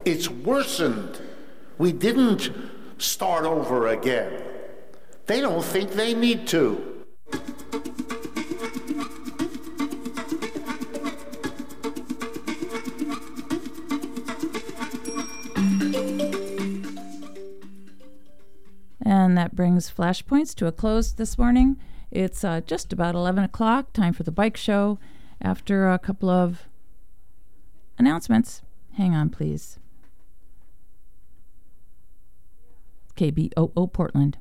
It's worsened. We didn't start over again. They don't think they need to. And that brings Flashpoints to a close this morning. It's just about 11 o'clock, time for the bike show. After a couple of announcements. Hang on, please. KBOO Portland.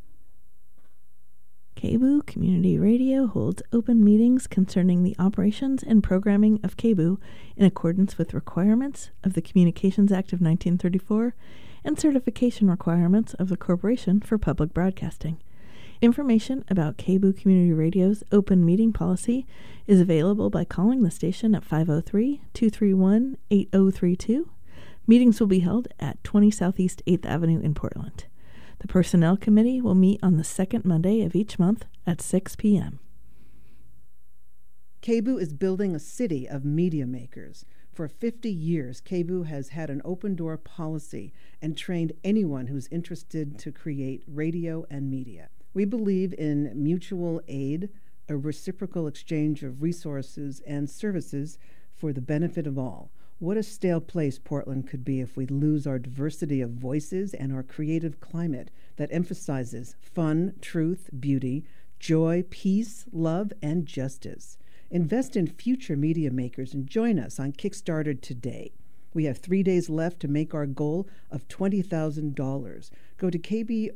KBOO Community Radio holds open meetings concerning the operations and programming of KBOO in accordance with requirements of the Communications Act of 1934 and certification requirements of the Corporation for Public Broadcasting. Information about KBOO Community Radio's open meeting policy is available by calling the station at 503-231-8032. Meetings will be held at 20 Southeast 8th Avenue in Portland. The Personnel Committee will meet on the second Monday of each month at 6 p.m. KBOO is building a city of media makers. For 50 years, KBOO has had an open-door policy and trained anyone who's interested to create radio and media. We believe in mutual aid, a reciprocal exchange of resources and services for the benefit of all. What a stale place Portland could be if we lose our diversity of voices and our creative climate that emphasizes fun, truth, beauty, joy, peace, love, and justice. Invest in future media makers and join us on Kickstarter today. We have 3 days left to make our goal of $20,000. Go to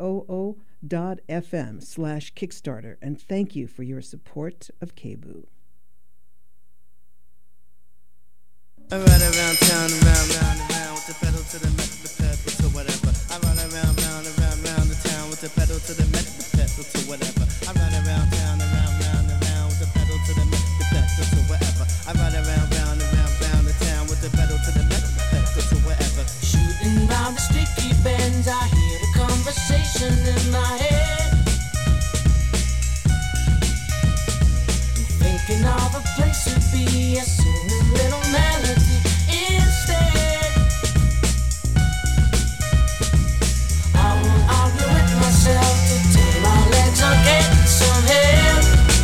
kboo.fm/Kickstarter and thank you for your support of KBOO. I ride around town, around with the pedal to the metal, the pedal to whatever. I ride around the town with the pedal to the metal, the pedal to whatever. I ride around town, around with the pedal to the metal, the pedal to whatever. I ride around the town with the pedal to the metal, the pedal to whatever. Shooting round the sticky bends, I hear the conversation in my head. I'm thinking of a place to be, I sing a little melody instead. I won't argue with myself till my legs are getting some help.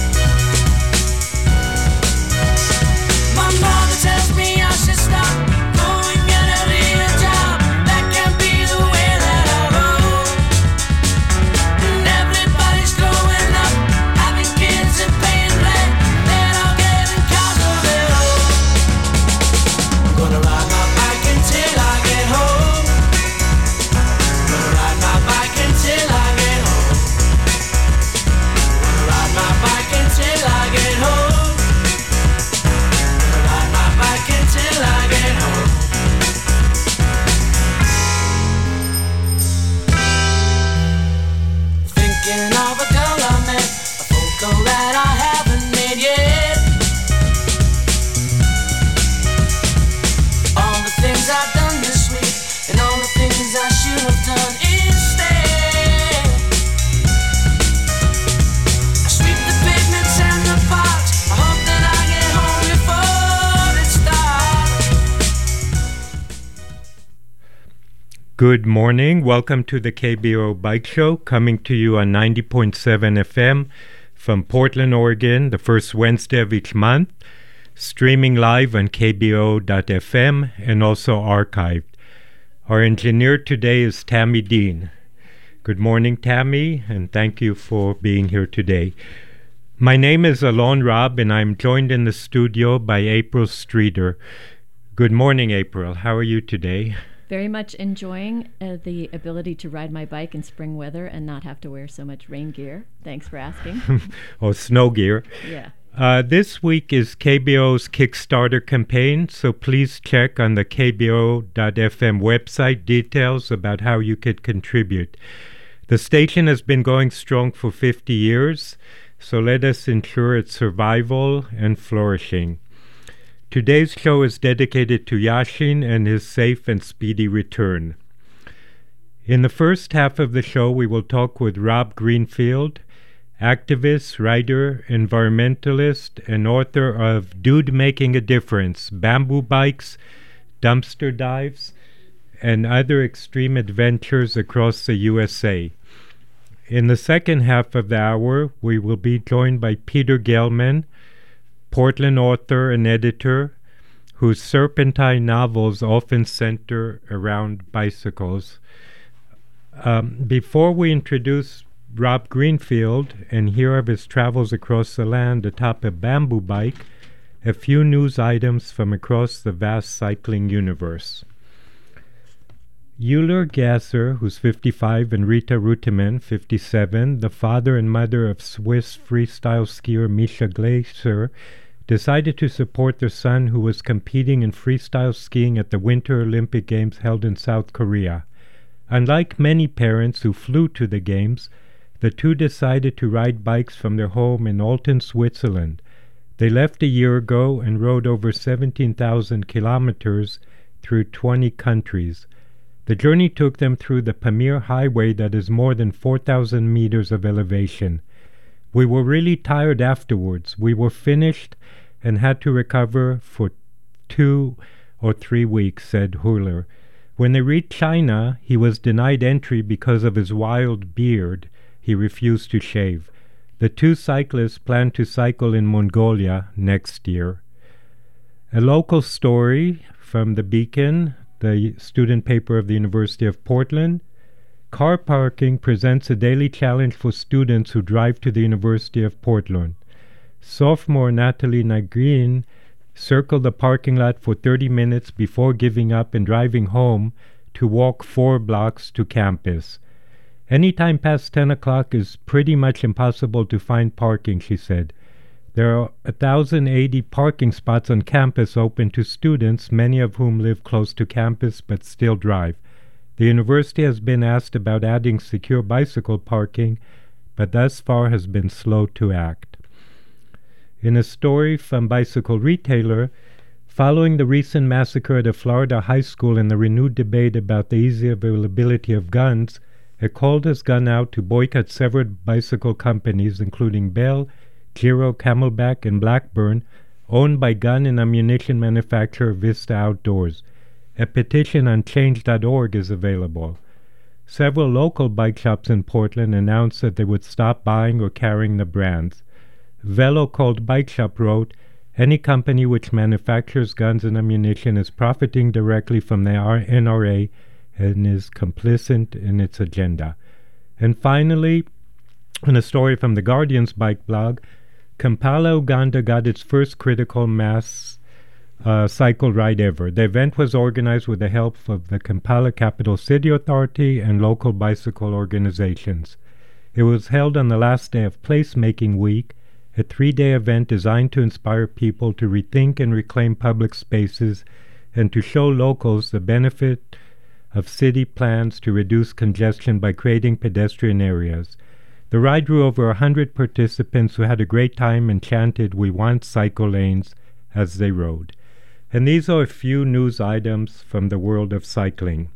My mother tells me I should stop, go and get a real job. That can't be the way that I roll. And everybody's growing up, having kids and paying rent. They're all getting cars of their own. I'm gonna ride my bike until I get home. I'm gonna ride my bike until I get home. I'm gonna ride my bike until I get home. Ride my bike until I get home. Thinking of a girl I met, a phone call that I haven't made yet. All the things I've done this week, and all the things I should have done instead. I sweep the pavements and the parks, I hope that I get home before it starts. Good morning. Welcome to the KBO Bike Show, coming to you on 90.7 FM from Portland, Oregon, the first Wednesday of each month, streaming live on kbo.fm and also archived. Our engineer today is Tammy Dean. Good morning, Tammy, and thank you for being here today. My name is Alon Robb, and I'm joined in the studio by April Streeter. Good morning, April. How are you today? Very much enjoying the ability to ride my bike in spring weather and not have to wear so much rain gear. Thanks for asking. Or snow gear. Yeah. This week is KBO's Kickstarter campaign, so please check on the kbo.fm website details about how you could contribute. The station has been going strong for 50 years, so let us ensure its survival and flourishing. Today's show is dedicated to Yashin and his safe and speedy return. In the first half of the show, we will talk with Rob Greenfield, activist, writer, environmentalist, and author of Dude Making a Difference, Bamboo Bikes, Dumpster Dives, and other extreme adventures across the USA. In the second half of the hour, we will be joined by Peter Gelman, Portland author and editor, whose Serpentine novels often center around bicycles. Before we introduce Rob Greenfield and hear of his travels across the land atop a bamboo bike, a few news items from across the vast cycling universe. Euler Gasser, who's 55, and Rita Ruteman, 57, the father and mother of Swiss freestyle skier Misha Glaser, decided to support their son who was competing in freestyle skiing at the Winter Olympic Games held in South Korea. Unlike many parents who flew to the Games, the two decided to ride bikes from their home in Alton, Switzerland. They left a year ago and rode over 17,000 kilometers through 20 countries. The journey took them through the Pamir Highway that is more than 4,000 meters of elevation. We were really tired afterwards. We were finished and had to recover for 2 or 3 weeks, said Huller. When they reached China, he was denied entry because of his wild beard. He refused to shave. The two cyclists plan to cycle in Mongolia next year. A local story from The Beacon, the student paper of the University of Portland. Car parking presents a daily challenge for students who drive to the University of Portland. Sophomore Natalie Nagrin circled the parking lot for 30 minutes before giving up and driving home to walk 4 blocks to campus. Any time past 10 o'clock is pretty much impossible to find parking, she said. There are 1,080 parking spots on campus open to students, many of whom live close to campus but still drive. The university has been asked about adding secure bicycle parking, but thus far has been slow to act. In a story from Bicycle Retailer, following the recent massacre at a Florida high school and the renewed debate about the easy availability of guns, a call has gone out to boycott several bicycle companies, including Bell, Giro, Camelback, and Blackburn, owned by gun and ammunition manufacturer Vista Outdoors. A petition on change.org is available. Several local bike shops in Portland announced that they would stop buying or carrying the brands. Velo Called Bike Shop wrote, "Any company which manufactures guns and ammunition is profiting directly from the NRA and is complicit in its agenda." And finally, in a story from the Guardian's bike blog, Kampala, Uganda got its first critical mass cycle ride ever. The event was organized with the help of the Kampala Capital City Authority and local bicycle organizations. It was held on the last day of Placemaking Week, a 3-day event designed to inspire people to rethink and reclaim public spaces and to show locals the benefit of city plans to reduce congestion by creating pedestrian areas. The ride drew over 100 participants who had a great time and chanted, "We want cycle lanes," as they rode. And these are a few news items from the world of cycling.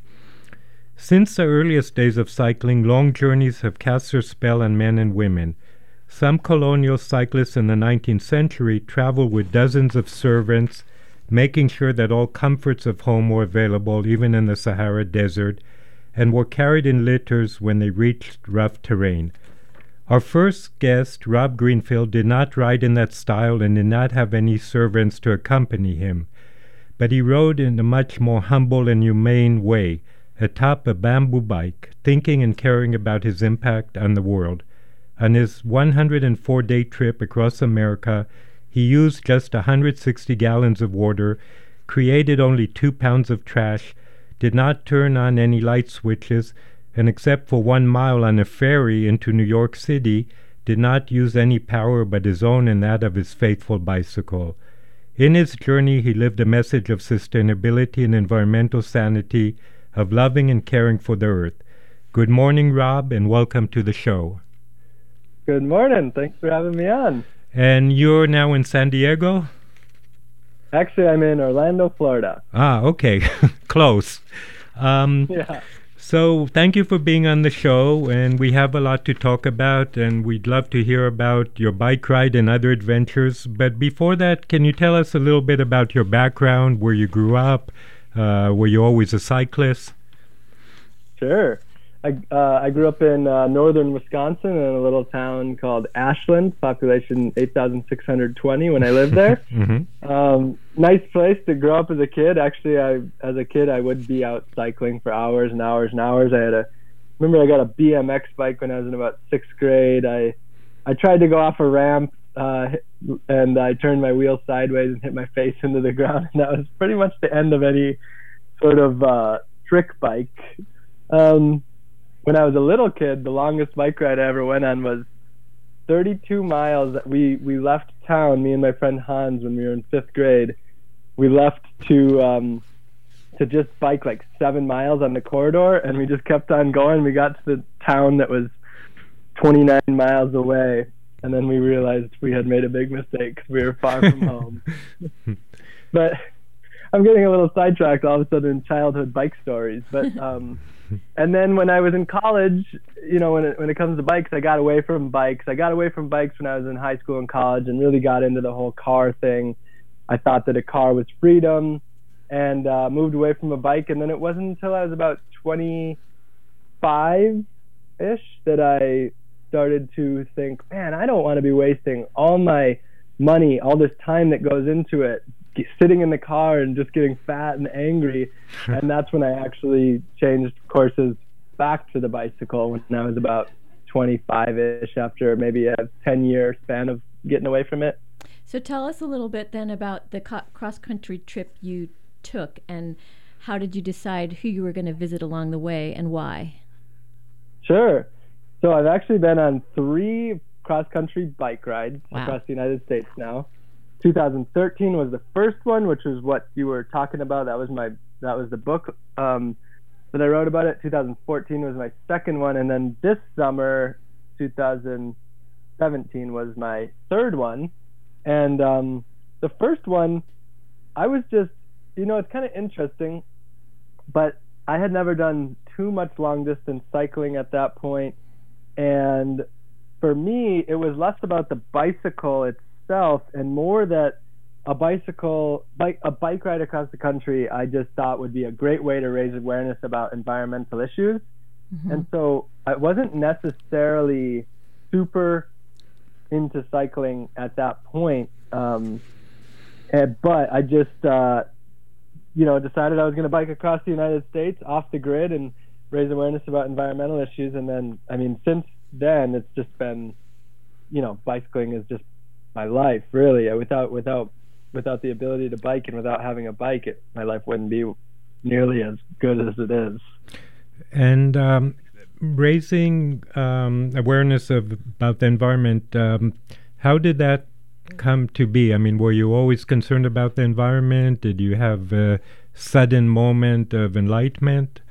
Since the earliest days of cycling, long journeys have cast their spell on men and women. Some colonial cyclists in the 19th century traveled with dozens of servants, making sure that all comforts of home were available even in the Sahara Desert, and were carried in litters when they reached rough terrain. Our first guest, Rob Greenfield, did not ride in that style and did not have any servants to accompany him, but he rode in a much more humble and humane way, atop a bamboo bike, thinking and caring about his impact on the world. On his 104-day trip across America, he used just 160 gallons of water, created only 2 pounds of trash, did not turn on any light switches, and except for 1 mile on a ferry into New York City, did not use any power but his own and that of his faithful bicycle. In his journey, he lived a message of sustainability and environmental sanity, of loving and caring for the earth. Good morning, Rob, and welcome to the show. Good morning. Thanks for having me on. And you're now in San Diego? Actually, I'm in Orlando, Florida. Ah, okay. Close. Yeah. So thank you for being on the show, and we have a lot to talk about, and we'd love to hear about your bike ride and other adventures. But before that, can you tell us a little bit about your background, where you grew up? Were you always a cyclist? Sure. I grew up in northern Wisconsin in a little town called Ashland, population 8,620 when I lived there. Nice place to grow up as a kid. Actually, as a kid, I would be out cycling for hours and hours and hours. Remember I got a BMX bike when I was in about 6th grade. I tried to go off a ramp and I turned my wheel sideways and hit my face into the ground. And that was pretty much the end of any sort of trick bike. When I was a little kid, the longest bike ride I ever went on was 32 miles. We left town, me and my friend Hans, when we were in 5th grade. We left to just bike like 7 miles on the corridor, and we just kept on going. We got to the town that was 29 miles away, and then we realized we had made a big mistake because we were far from home. But I'm getting a little sidetracked all of a sudden in childhood bike stories. But and then when I was in college, you know, when it comes to bikes, I got away from bikes. I got away from bikes when I was in high school and college and really got into the whole car thing. I thought that a car was freedom and moved away from a bike. And then it wasn't until I was about 25-ish that I started to think, man, I don't want to be wasting all my money, all this time that goes into it, sitting in the car and just getting fat and angry. And that's when I actually changed courses back to the bicycle when I was about 25-ish, after maybe a 10-year span of getting away from it. So tell us a little bit then about the cross-country trip you took, and how did you decide who you were going to visit along the way and why? Sure. So I've actually been on 3 cross-country bike rides across the United States now. 2013 was the first one, which was what you were talking about. That was the book that I wrote about it. 2014 was my second one, and then this summer, 2017, was my third one. And the first one, I was just, you know, it's kind of interesting, but I had never done too much long distance cycling at that point. And for me, it was less about the bicycle itself and more that a bike ride across the country, I just thought would be a great way to raise awareness about environmental issues. And so I wasn't necessarily super into cycling at that point. But I just, decided I was going to bike across the United States off the grid and raise awareness about environmental issues. And then, I mean, since then, it's just been, bicycling is just my life, really. Without the ability to bike and without having a bike, my life wouldn't be nearly as good as it is. And raising awareness about the environment, how did that come to be? I mean, were you always concerned about the environment? Did you have a sudden moment of enlightenment?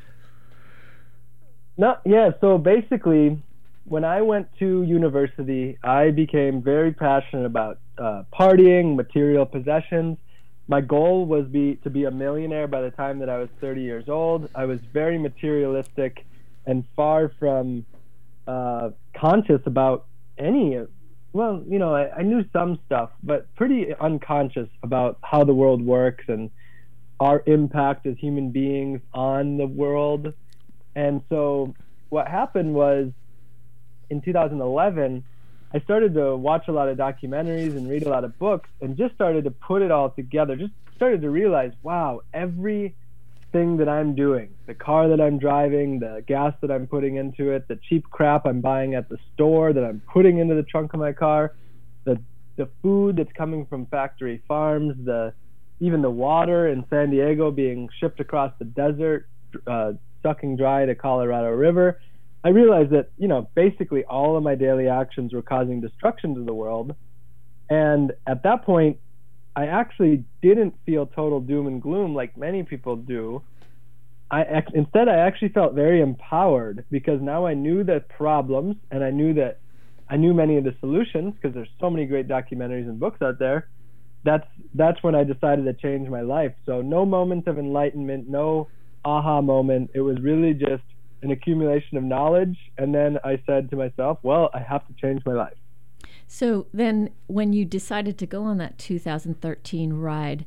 No, yeah. So basically, when I went to university, I became very passionate about partying, material possessions. My goal was to be a millionaire by the time that I was 30 years old. I was very materialistic and far from conscious about any. Well, I knew some stuff, but pretty unconscious about how the world works and our impact as human beings on the world. And so what happened was, in 2011, I started to watch a lot of documentaries and read a lot of books and just started to put it all together. Just started to realize, wow, everything that I'm doing, the car that I'm driving, the gas that I'm putting into it, the cheap crap I'm buying at the store that I'm putting into the trunk of my car, the food that's coming from factory farms, even the water in San Diego being shipped across the desert, sucking dry to Colorado River. I realized that, basically all of my daily actions were causing destruction to the world. And at that point, I actually didn't feel total doom and gloom like many people do. Instead, I actually felt very empowered because now I knew the problems and I knew many of the solutions because there's so many great documentaries and books out there. That's when I decided to change my life. So no moment of enlightenment, no aha moment. It was really just an accumulation of knowledge. And then I said to myself, well, I have to change my life. So then when you decided to go on that 2013 ride,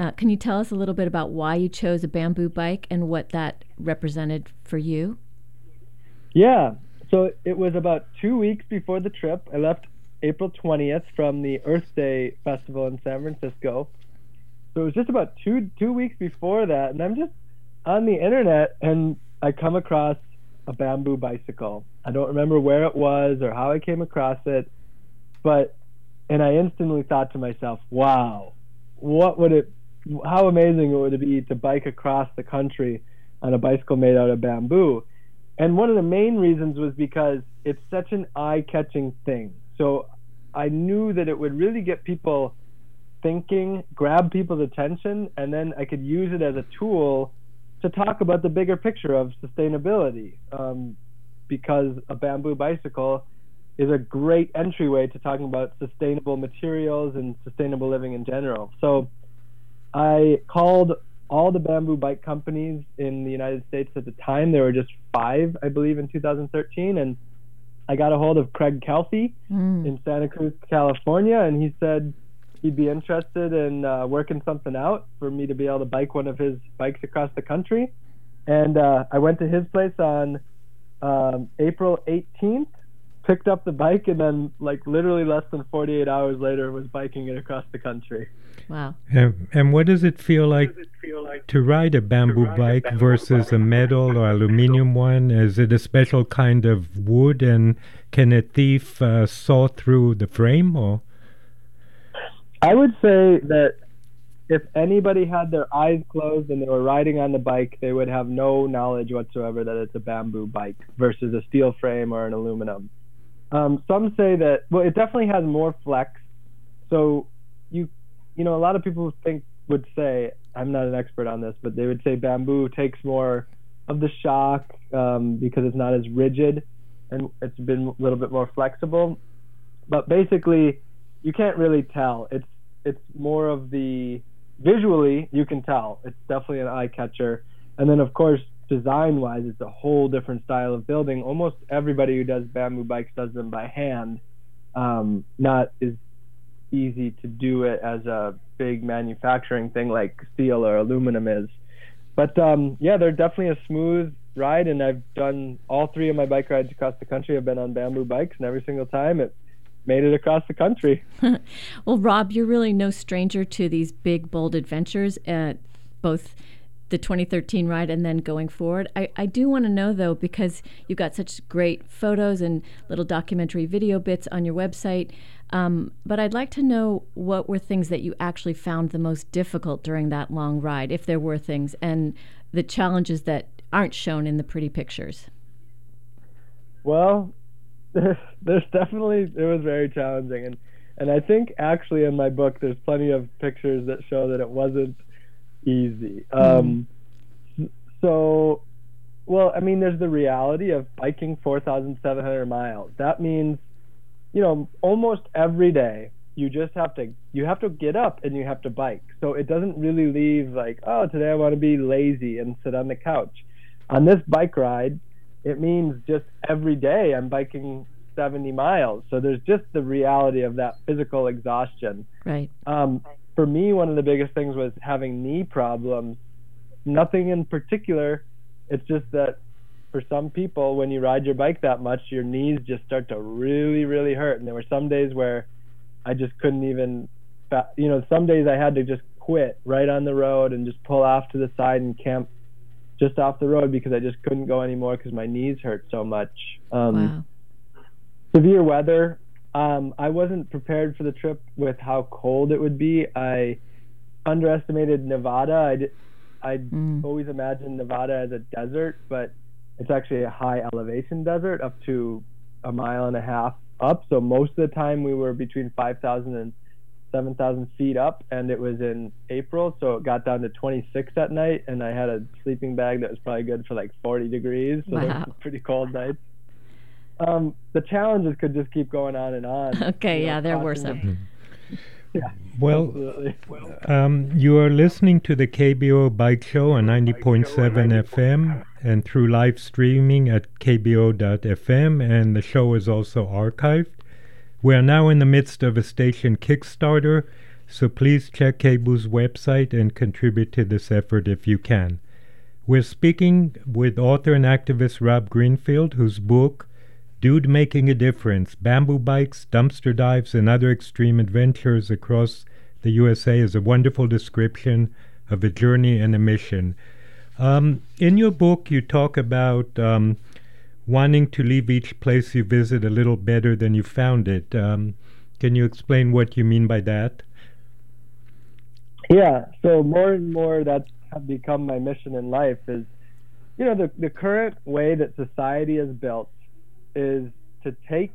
Can you tell us a little bit about why you chose a bamboo bike and what that represented for you? Yeah. So it was about 2 weeks before the trip. I left April 20th from the Earth Day Festival in San Francisco. So it was just about two weeks before that. And I'm just on the internet and I come across a bamboo bicycle. I don't remember where it was or how I came across it, and I instantly thought to myself, wow, how amazing would it be to bike across the country on a bicycle made out of bamboo? And one of the main reasons was because it's such an eye-catching thing. So I knew that it would really get people thinking, grab people's attention, and then I could use it as a tool to talk about the bigger picture of sustainability, because a bamboo bicycle is a great entryway to talking about sustainable materials and sustainable living in general. So I called all the bamboo bike companies in the United States at the time. There were just 5, I believe, in 2013, and I got a hold of Craig Kelty in Santa Cruz, California, and he said he'd be interested in working something out for me to be able to bike one of his bikes across the country. And I went to his place on April 18th, picked up the bike, and then literally less than 48 hours later was biking it across the country. Wow. And what does it feel like to ride a bamboo bike versus a metal or aluminum one? Is it a special kind of wood, and can a thief saw through the frame? Or I would say that if anybody had their eyes closed and they were riding on the bike, they would have no knowledge whatsoever that it's a bamboo bike versus a steel frame or an aluminum. Some say that, well, it definitely has more flex. So you know, a lot of people would say, I'm not an expert on this, but they would say bamboo takes more of the shock because it's not as rigid and it's been a little bit more flexible. But basically, you can't really tell. It's more of the visually you can tell. It's definitely an eye catcher. And then of course, design-wise, it's a whole different style of building. Almost everybody who does bamboo bikes does them by hand. Not as easy to do it as a big manufacturing thing like steel or aluminum is. But yeah, they're definitely a smooth ride, and I've done all 3 of my bike rides across the country. I've been on bamboo bikes, and every single time it made it across the country. Well, Rob, you're really no stranger to these big, bold adventures at both the 2013 ride and then going forward. I do want to know, though, because you've got such great photos and little documentary video bits on your website, but I'd like to know what were things that you actually found the most difficult during that long ride, if there were things, and the challenges that aren't shown in the pretty pictures. Well, it was very challenging, and I think actually in my book there's plenty of pictures that show that it wasn't easy. So, well, I mean, there's the reality of biking 4,700 miles. That means, you know, almost every day you have to get up and you have to bike. So it doesn't really leave like, oh, today I want to be lazy and sit on the couch. On this bike ride, it means just every day I'm biking 70 miles. So there's just the reality of that physical exhaustion. Right. For me, one of the biggest things was having knee problems. Nothing in particular. It's just that for some people, when you ride your bike that much, your knees just start to really, really hurt. And there were some days where I just couldn't even, some days I had to just quit right on the road and just pull off to the side and camp just off the road because I just couldn't go anymore because my knees hurt so much. Wow. Severe weather. I wasn't prepared for the trip with how cold it would be. I underestimated Nevada. I'd always imagined Nevada as a desert, but it's actually a high elevation desert up to 1.5 miles up. So most of the time we were between 5,000 and 7,000 feet up, and it was in April, so it got down to 26 at night, and I had a sleeping bag that was probably good for like 40 degrees, so wow. It was pretty cold nights. The challenges could just keep going on and on. Okay, yeah, there were some. Yeah. Well, you are listening to the KBO Bike Show on 90.7 FM and through live streaming at kbo.fm, and the show is also archived. We are now in the midst of a station Kickstarter. So please check KBOO's website and contribute to this effort if you can. We're speaking with author and activist Rob Greenfield, whose book, Dude Making a Difference, Bamboo Bikes, Dumpster Dives, and Other Extreme Adventures Across the USA, is a wonderful description of a journey and a mission. In your book, you talk about wanting to leave each place you visit a little better than you found it. Can you explain what you mean by that? Yeah, so more and more that's become my mission in life is, the current way that society is built is to take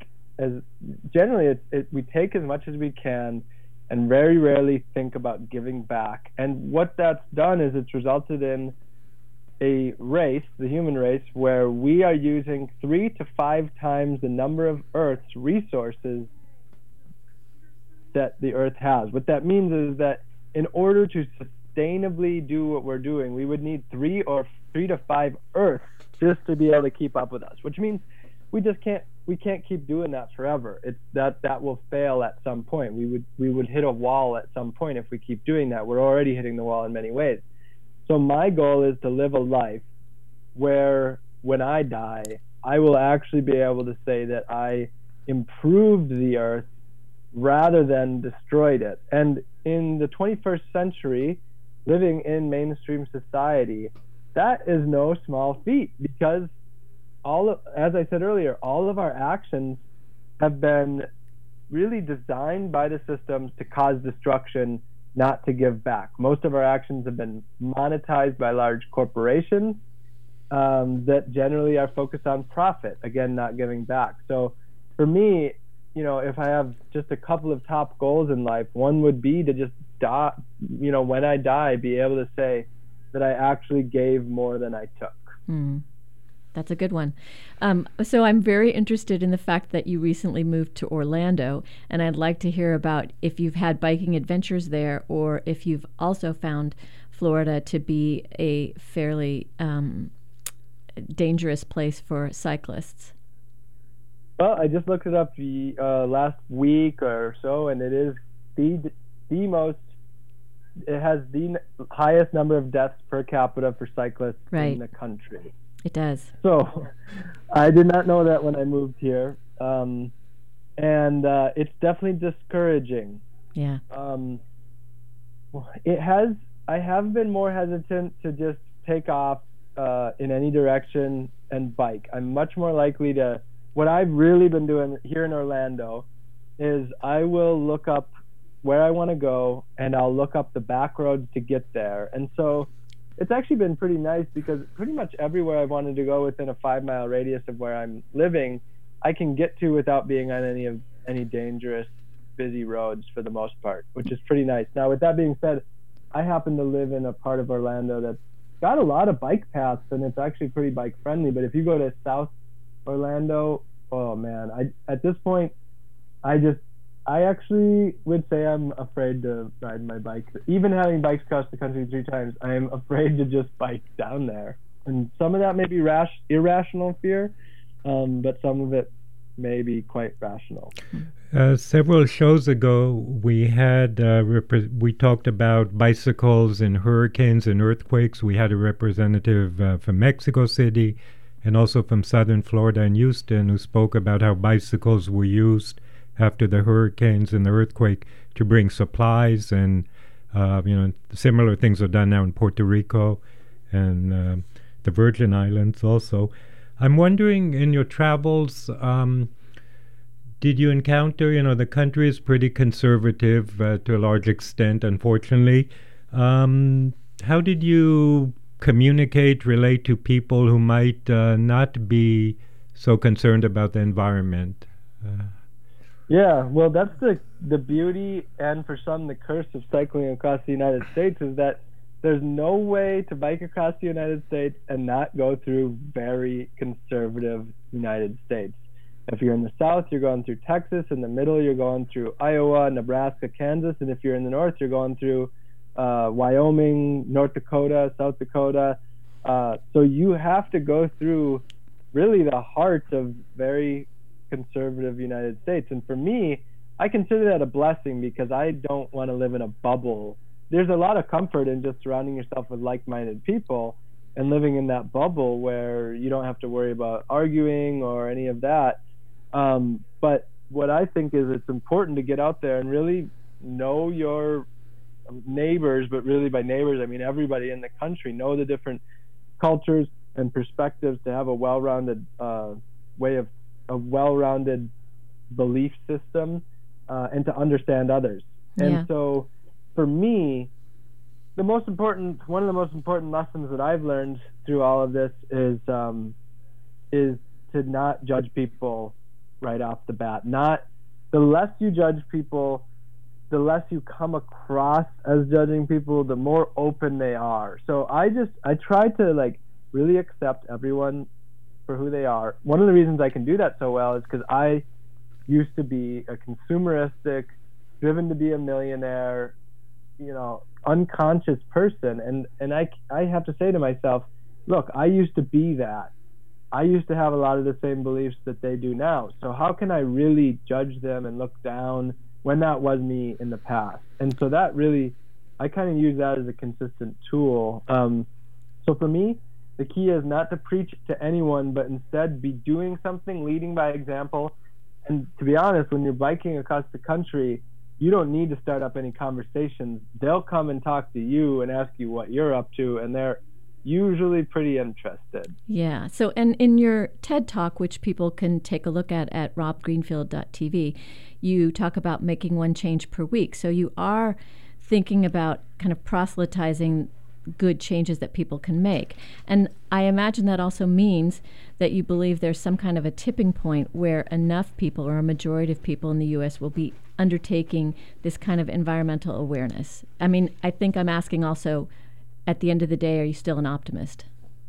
we take as much as we can and very rarely think about giving back. And what that's done is it's resulted in a race, the human race, where we are using 3 to 5 times the number of Earth's resources that the Earth has. What that means is that in order to sustainably do what we're doing, we would need 3 to 5 Earths just to be able to keep up with us, which means we can't keep doing that forever. It's that will fail at some point. We would hit a wall at some point if we keep doing that. We're already hitting the wall in many ways. So my goal is to live a life where when I die, I will actually be able to say that I improved the Earth rather than destroyed it. And in the 21st century, living in mainstream society, that is no small feat, because as I said earlier, all of our actions have been really designed by the systems to cause destruction, not to give back. Most of our actions have been monetized by large corporations that generally are focused on profit, again, not giving back. So for me, if I have just a couple of top goals in life, one would be to just die, when I die, be able to say that I actually gave more than I took. That's a good one. So I'm very interested in the fact that you recently moved to Orlando, and I'd like to hear about if you've had biking adventures there, or if you've also found Florida to be a fairly dangerous place for cyclists. Well, I just looked it up last week or so, and it is it has the highest number of deaths per capita for cyclists in the country. It does. So I did not know that when I moved here. And it's definitely discouraging. Yeah. I have been more hesitant to just take off in any direction and bike. I'm much more likely to, what I've really been doing here in Orlando is I will look up where I want to go, and I'll look up the back roads to get there. And so it's actually been pretty nice, because pretty much everywhere I've wanted to go within a 5-mile radius of where I'm living, I can get to without being on any dangerous, busy roads for the most part, which is pretty nice. Now, with that being said, I happen to live in a part of Orlando that's got a lot of bike paths, and it's actually pretty bike friendly. But if you go to South Orlando, oh man, at this point, I actually would say I'm afraid to ride my bike. Even having bikes across the country 3 times, I am afraid to just bike down there. And some of that may be irrational fear, but some of it may be quite rational. Several shows ago, we had we talked about bicycles and hurricanes and earthquakes. We had a representative from Mexico City and also from southern Florida and Houston who spoke about how bicycles were used after the hurricanes and the earthquake to bring supplies, and similar things are done now in Puerto Rico and the Virgin Islands also. I'm wondering, in your travels, did you encounter, the country is pretty conservative to a large extent, unfortunately. How did you relate to people who might not be so concerned about the environment? Yeah, well, that's the beauty, and for some the curse of cycling across the United States, is that there's no way to bike across the United States and not go through very conservative United States. If you're in the south, you're going through Texas. In the middle, you're going through Iowa, Nebraska, Kansas. And if you're in the north, you're going through Wyoming, North Dakota, South Dakota. So you have to go through really the heart of very conservative United States. And for me, I consider that a blessing because I don't want to live in a bubble. There's a lot of comfort in just surrounding yourself with like-minded people and living in that bubble where you don't have to worry about arguing or any of that. But what I think is it's important to get out there and really know your neighbors, but really by neighbors, I mean everybody in the country, know the different cultures and perspectives to have a well-rounded well-rounded belief system and to understand others. And so for me, one of the most important lessons that I've learned through all of this is to not judge people right off the bat. The less you judge people, the less you come across as judging people, the more open they are. So I try to like really accept everyone for who they are. One of the reasons I can do that so well is because I used to be a consumeristic, driven to be a millionaire, unconscious person. And I have to say to myself, look, I used to be that. I used to have a lot of the same beliefs that they do now. So how can I really judge them and look down when that was me in the past? And so that really, I kind of use that as a consistent tool. So for me, the key is not to preach to anyone, but instead be doing something, leading by example. And to be honest, when you're biking across the country, you don't need to start up any conversations. They'll come and talk to you and ask you what you're up to, and they're usually pretty interested. Yeah. So, and in your TED Talk, which people can take a look at robgreenfield.tv, you talk about making one change per week. So you are thinking about kind of proselytizing good changes that people can make. And I imagine that also means that you believe there's some kind of a tipping point where enough people or a majority of people in the U.S. will be undertaking this kind of environmental awareness. I mean, I think I'm asking also, at the end of the day, are you still an optimist?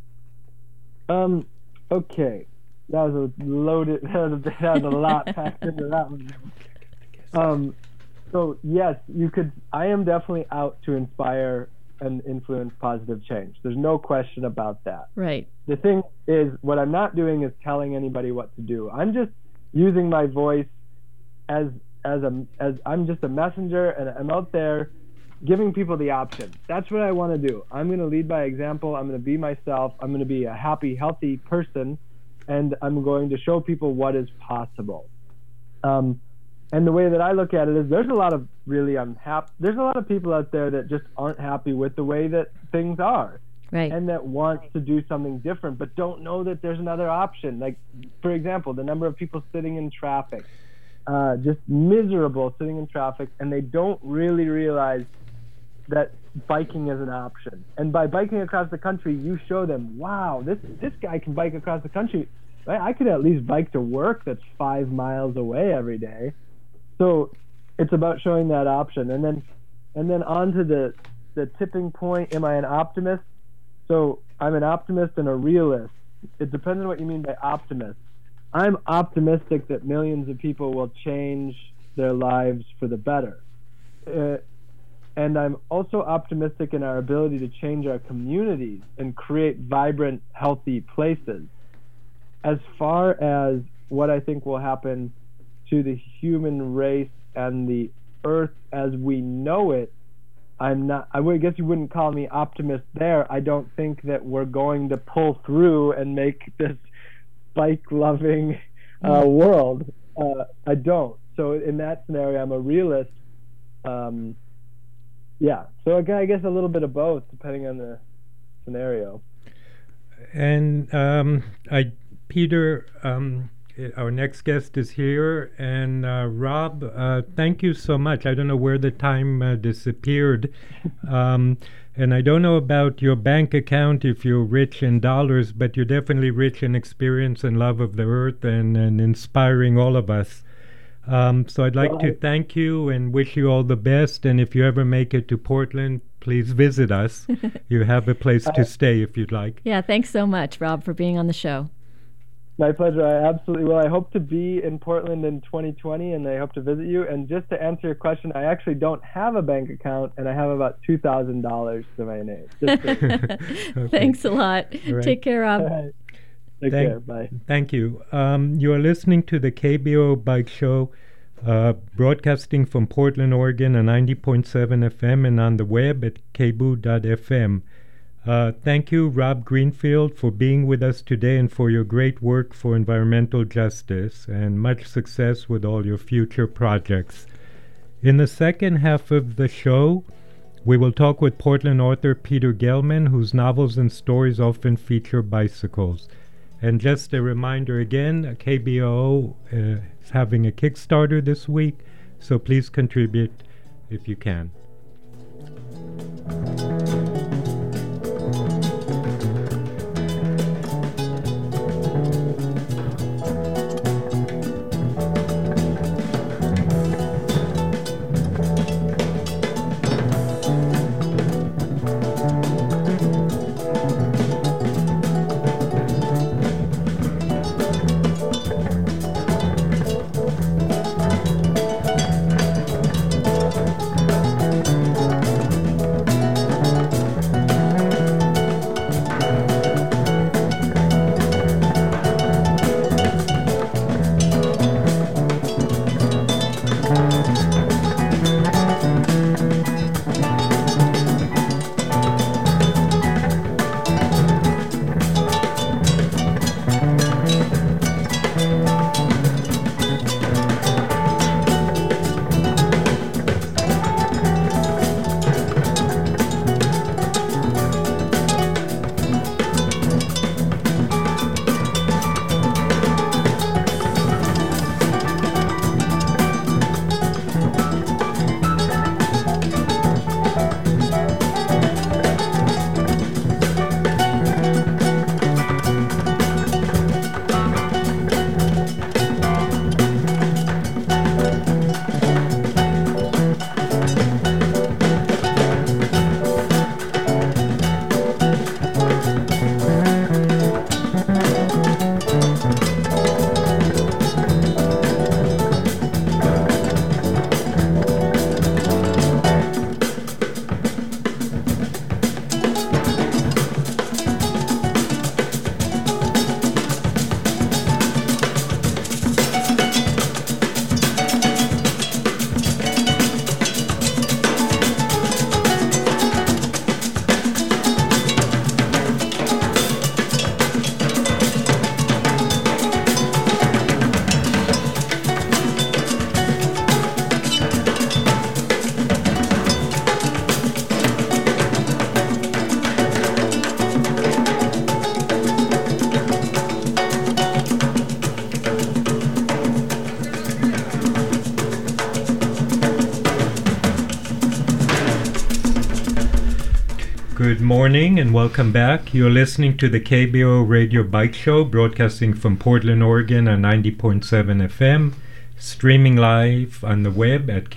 Okay. That was a lot packed into that one. So yes, I am definitely out to inspire and influence positive change. There's no question about that. Right. The thing is, what I'm not doing is telling anybody what to do. I'm just using my voice as I'm just a messenger, and I'm out there giving people the option. That's what I want to do. I'm going to lead by example. I'm going to be myself. I'm going to be a happy, healthy person, and I'm going to show people what is possible. And the way that I look at it is there's a lot of people out there that just aren't happy with the way that things are. Right. And that want to do something different, but don't know that there's another option. Like, for example, the number of people sitting in traffic, just miserable sitting in traffic, and they don't really realize that biking is an option. And by biking across the country, you show them, wow, this guy can bike across the country. I could at least bike to work that's 5 miles away every day. So it's about showing that option. And then on to the tipping point. Am I an optimist? So I'm an optimist and a realist. It depends on what you mean by optimist. I'm optimistic that millions of people will change their lives for the better. And I'm also optimistic in our ability to change our communities and create vibrant, healthy places. As far as what I think will happen to the human race and the earth as we know it, I guess you wouldn't call me optimist there. I don't think that we're going to pull through and make this bike-loving world. I don't. So in that scenario, I'm a realist. Yeah. So I guess a little bit of both, depending on the scenario. And Peter, our next guest is here, and Rob, thank you so much. I don't know where the time disappeared, and I don't know about your bank account if you're rich in dollars, but you're definitely rich in experience and love of the earth and inspiring all of us. So I'd like to thank you and wish you all the best, and if you ever make it to Portland, please visit us. You have a place to stay if you'd like. Yeah, thanks so much, Rob, for being on the show. My pleasure. I absolutely will. I hope to be in Portland in 2020, and I hope to visit you. And just to answer your question, I actually don't have a bank account, and I have about $2,000 to my name. Okay. Thanks a lot. Right. Take care, Rob. Take care. Bye. Thank you. You are listening to the KBO Bike Show. broadcasting from Portland, Oregon, at 90.7 FM and on the web at kboo.fm. Thank you, Rob Greenfield, for being with us today and for your great work for environmental justice, and much success with all your future projects. In the second half of the show, we will talk with Portland author Peter Gelman, whose novels and stories often feature bicycles. And just a reminder again, KBOO is having a Kickstarter this week, so please contribute if you can. Good morning and welcome back. You're listening to the KBO Radio Bike Show, broadcasting from Portland, Oregon at 90.7 FM, streaming live on the web at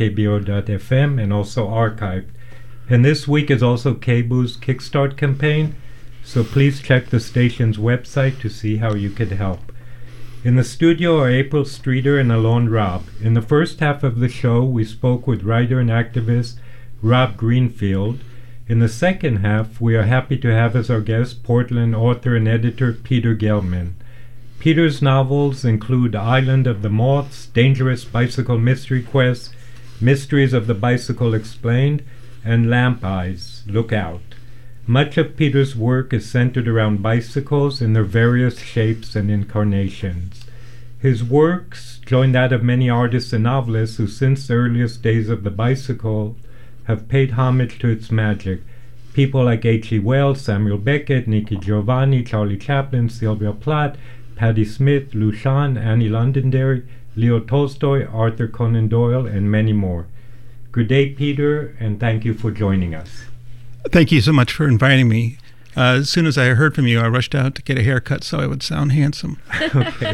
kbo.fm and also archived. And this week is also KBOO's Kickstart campaign, so please check the station's website to see how you could help. In the studio are April Streeter and Alon Robb. In the first half of the show, we spoke with writer and activist Rob Greenfield. In the second half, we are happy to have as our guest Portland author and editor Peter Gelman. Peter's novels include Island of the Moths, Dangerous Bicycle Mystery Quest, Mysteries of the Bicycle Explained, and Lamp Eyes, Look Out. Much of Peter's work is centered around bicycles in their various shapes and incarnations. His works join that of many artists and novelists who since the earliest days of the bicycle have paid homage to its magic. People like H.G. Wells, Samuel Beckett, Nikki Giovanni, Charlie Chaplin, Sylvia Plath, Patti Smith, Lou Shan, Annie Londonderry, Leo Tolstoy, Arthur Conan Doyle, and many more. Good day, Peter, and thank you for joining us. Thank you so much for inviting me. As soon as I heard from you, I rushed out to get a haircut so I would sound handsome. Okay.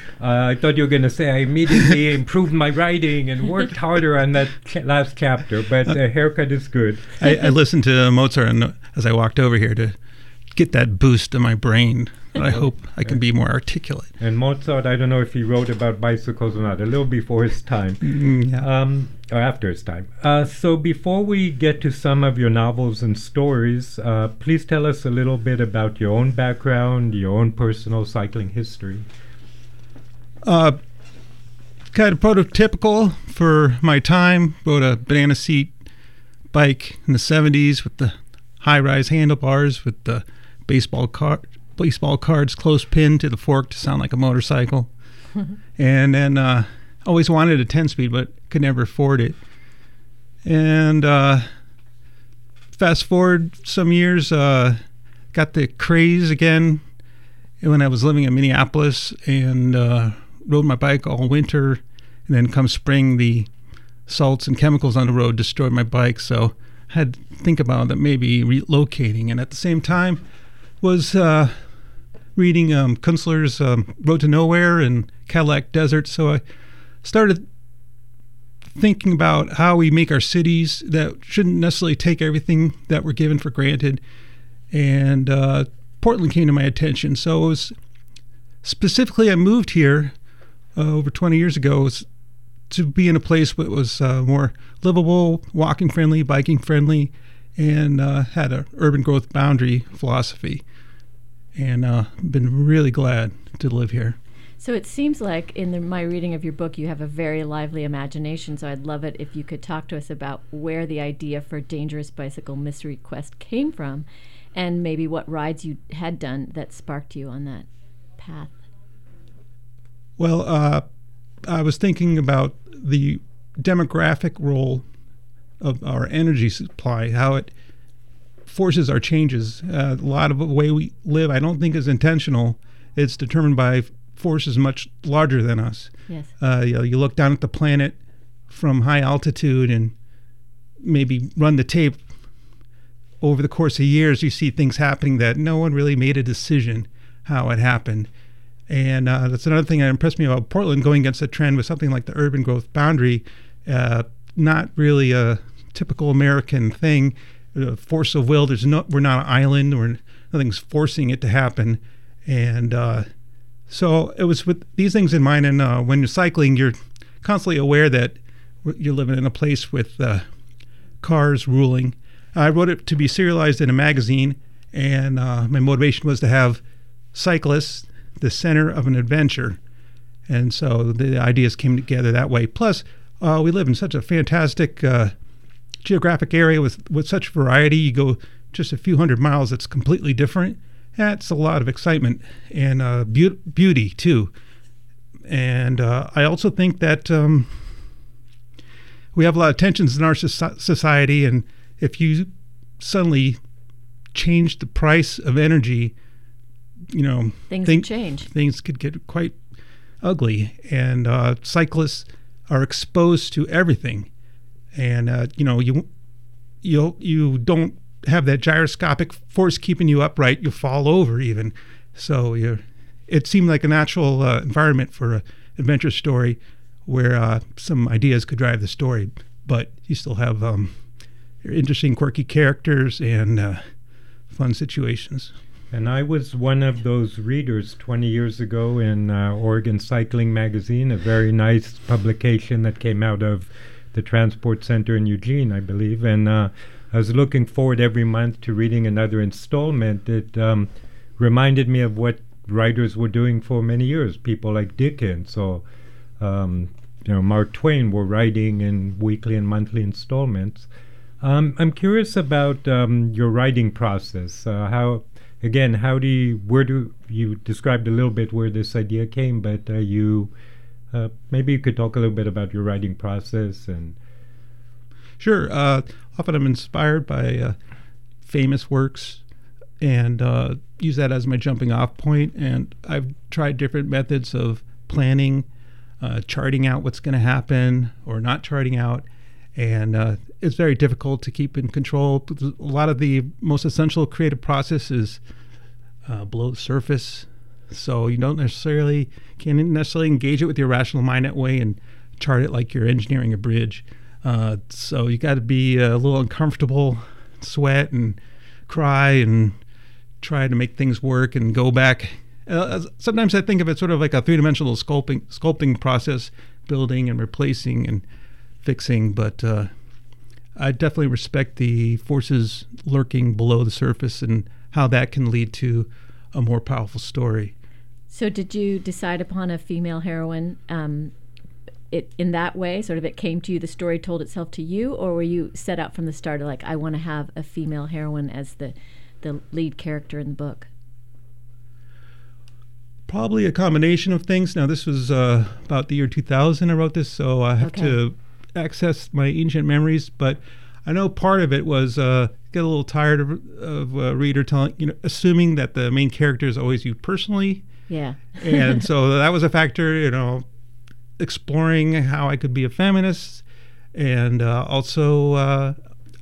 I thought you were going to say I immediately improved my writing and worked harder on that last chapter, but the haircut is good. I listened to Mozart as I walked over here to get that boost in my brain. I hope I can be more articulate. And Mozart, I don't know if he wrote about bicycles or not, a little before his time, or after his time. So before we get to some of your novels and stories, please tell us a little bit about your own background, your own personal cycling history. kind of prototypical for my time. Rode a banana seat bike in the 70s with the high-rise handlebars with the baseball cards close pinned to the fork to sound like a motorcycle. And then always wanted a 10-speed, but could never afford it. And fast forward some years, got the craze again when I was living in Minneapolis, and rode my bike all winter. And then come spring, the salts and chemicals on the road destroyed my bike, so I had to think about that, maybe relocating. And at the same time was reading Kunstler's Road to Nowhere and Cadillac Desert, so I started thinking about how we make our cities that shouldn't necessarily take everything that we're given for granted. And Portland came to my attention. So it was specifically, I moved here over 20 years ago to be in a place that was more livable, walking friendly, biking friendly, and had an urban growth boundary philosophy. And been really glad to live here. So it seems like in my reading of your book, you have a very lively imagination. So I'd love it if you could talk to us about where the idea for Dangerous Bicycle Mystery Quest came from, and maybe what rides you had done that sparked you on that path. Well, I was thinking about the demographic role of our energy supply, how it forces our changes. A lot of the way we live, I don't think is intentional. It's determined by forces much larger than us. Yes. You look down at the planet from high altitude and maybe run the tape over the course of years, you see things happening that no one really made a decision how it happened. And that's another thing that impressed me about Portland, going against the trend with something like the urban growth boundary, not really a typical American thing. Force of will, we're not an island, nothing's forcing it to happen. And so it was with these things in mind. And when you're cycling, you're constantly aware that you're living in a place with cars ruling. I wrote it to be serialized in a magazine, and my motivation was to have cyclists the center of an adventure. And so the ideas came together that way. Plus, we live in such a fantastic geographic area with such variety. You go just a few hundred miles, it's completely different. That's a lot of excitement and beauty, too. And I also think that we have a lot of tensions in our society, and if you suddenly change the price of energy, things could change. Things could get quite ugly, and cyclists are exposed to everything. And you don't have that gyroscopic force keeping you upright. You fall over even. So it seemed like a natural environment for an adventure story where some ideas could drive the story, but you still have interesting, quirky characters and fun situations. And I was one of those readers 20 years ago in Oregon Cycling Magazine, a very nice publication that came out of the Transport Center in Eugene, I believe. And I was looking forward every month to reading another installment. It reminded me of what writers were doing for many years, people like Dickens or Mark Twain were writing in weekly and monthly installments. I'm curious about your writing process. Where do you described a little bit where this idea came, but maybe you could talk a little bit about your writing process. And Sure. Often I'm inspired by famous works and use that as my jumping off point. And I've tried different methods of planning, charting out what's going to happen or not charting out. And it's very difficult to keep in control. A lot of the most essential creative process is below the surface. So you can't necessarily engage it with your rational mind that way and chart it like you're engineering a bridge. So you got to be a little uncomfortable, sweat and cry and try to make things work and go back. Sometimes I think of it sort of like a three-dimensional sculpting process, building and replacing and fixing. But I definitely respect the forces lurking below the surface and how that can lead to a more powerful story. So did you decide upon a female heroine it in that way, sort of it came to you, the story told itself to you, or were you set out from the start like, I want to have a female heroine as the lead character in the book? Probably a combination of things. Now, this was about the year 2000 I wrote this, so I have to access my ancient memories. But I know part of it was get a little tired of a reader assuming that the main character is always you personally. Yeah. And so that was a factor, exploring how I could be a feminist. And also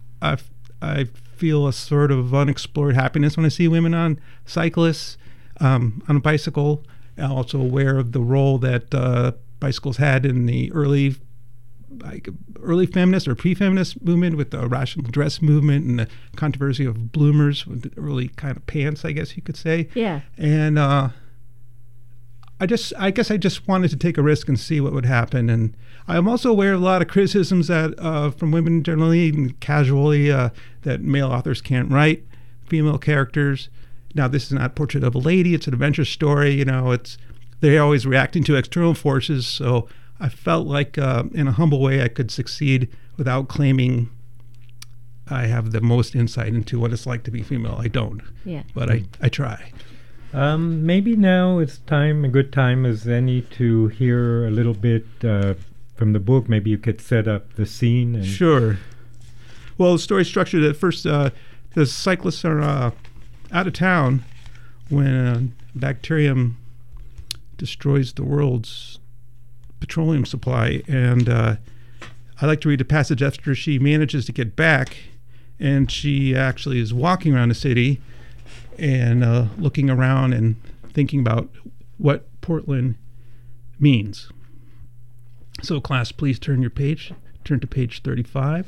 I feel a sort of unexplored happiness when I see women on cyclists. On a bicycle. I'm also aware of the role that bicycles had in the early feminist or pre-feminist movement with the rational dress movement and the controversy of bloomers with the early kind of pants, I guess you could say. Yeah. And I guess I just wanted to take a risk and see what would happen. And I'm also aware of a lot of criticisms that from women generally and casually that male authors can't write female characters. Now, this is not a portrait of a lady. It's an adventure story. They're always reacting to external forces. So I felt like in a humble way I could succeed without claiming I have the most insight into what it's like to be female. I don't. Yeah. But I try. Maybe now it's a good time as any to hear a little bit from the book. Maybe you could set up the scene. And Sure. Well, the story's structured at first. The cyclists are out of town when bacterium destroys the world's petroleum supply. And I like to read a passage after she manages to get back, and she actually is walking around the city and looking around and thinking about what Portland means. So class, please turn to page 35.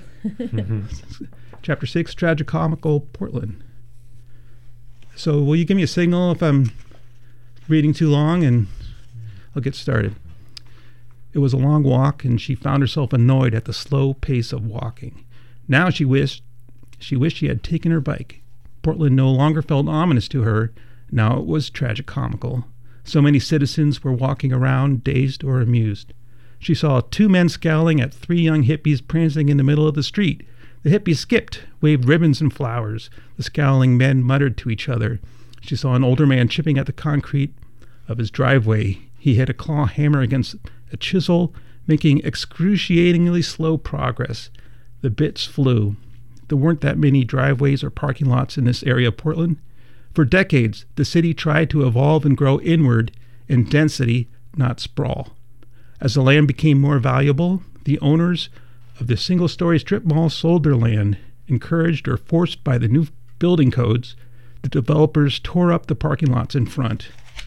Chapter 6, Tragicomical Portland. So will you give me a signal if I'm reading too long, and I'll get started. It was a long walk, and she found herself annoyed at the slow pace of walking. Now she wished she had taken her bike. Portland no longer felt ominous to her. Now it was tragicomical. So many citizens were walking around, dazed or amused. She saw 2 men scowling at 3 young hippies prancing in the middle of the street. The hippies skipped, waved ribbons and flowers. The scowling men muttered to each other. She saw an older man chipping at the concrete of his driveway. He hit a claw hammer against a chisel, making excruciatingly slow progress. The bits flew. There weren't that many driveways or parking lots in this area of Portland. For decades, the city tried to evolve and grow inward in density, not sprawl. As the land became more valuable, the owners of the single-story strip mall sold their land. Encouraged or forced by the new building codes, the developers tore up the parking lots in front.